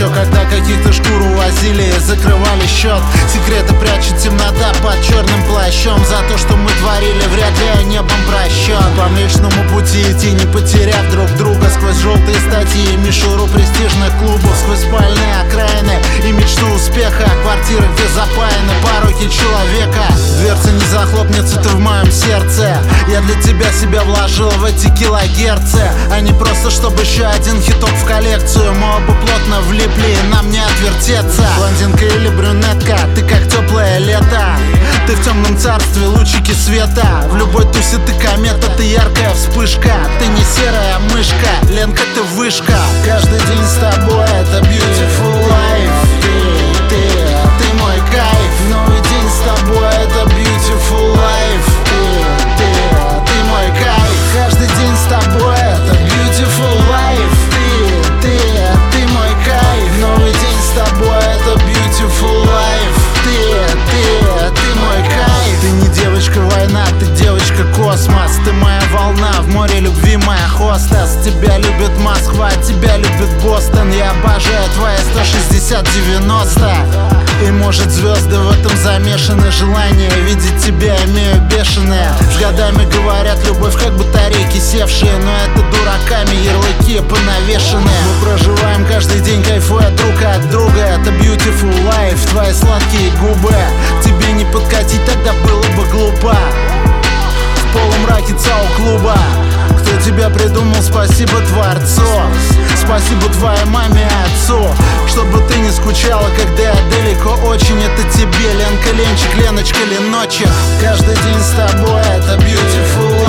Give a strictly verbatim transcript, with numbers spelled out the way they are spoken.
Еще когда каких-то шкуру возили и закрывали счет. Секреты прячет темнота под черным плащом. За то, что мы творили, вряд ли небом прощен. По Млечному пути идти, не потеряв друг друга. Сквозь желтые статьи и мишуру престижных клубов, сквозь спальные окраины и мечту успеха. Квартиры, где запаяны пороки человека. Дверца не захлопнется, ты в моем сердце. Я для тебя себя вложил в эти килогерцы, а не просто чтобы еще один хиток в коллекцию. Мы оба плотно влипли, и нам не отвертеться. Блондинка или брюнетка, ты как теплое лето. Ты в темном царстве, лучики света. В любой тусе ты комета, ты яркая вспышка. Ты не серая мышка, Ленка, ты вышка. Каждый день с тобой это beautiful life. Ты, ты, ты мой кайф. Новый день с тобой это beautiful life. Ты, ты, ты мой кайф. Каждый день с тобой это beautiful life. Ты, ты, ты мой кайф. Новый день с тобой это beautiful life. Ты, ты, ты мой кайф. Ты не девочка война, ты девочка космос. Ты моя волна в море любви, моя хостес. Тебя любит Москва, тебя любит Бостон. Я обожаю твои сто шестьдесят девяносто. И может звезды в этом замешаны. Желание видеть тебя имею бешеное. С годами говорят, любовь как батарейки севшие, но это дураками ярлыки понавешены. Мы проживаем каждый день, кайфуя друг от друга. Это beautiful life, твои сладкие губы. Тебе не подкатить, тогда было бы глупо. В полумраке ЦАО-клуба. Кто тебя придумал, спасибо Творцу. Спасибо твоей маме и отцу. Чтобы ты не скучала, когда я далеко очень. Это тебе, Ленка, Ленчик, Леночка, Леночек. Каждый день с тобой это beautiful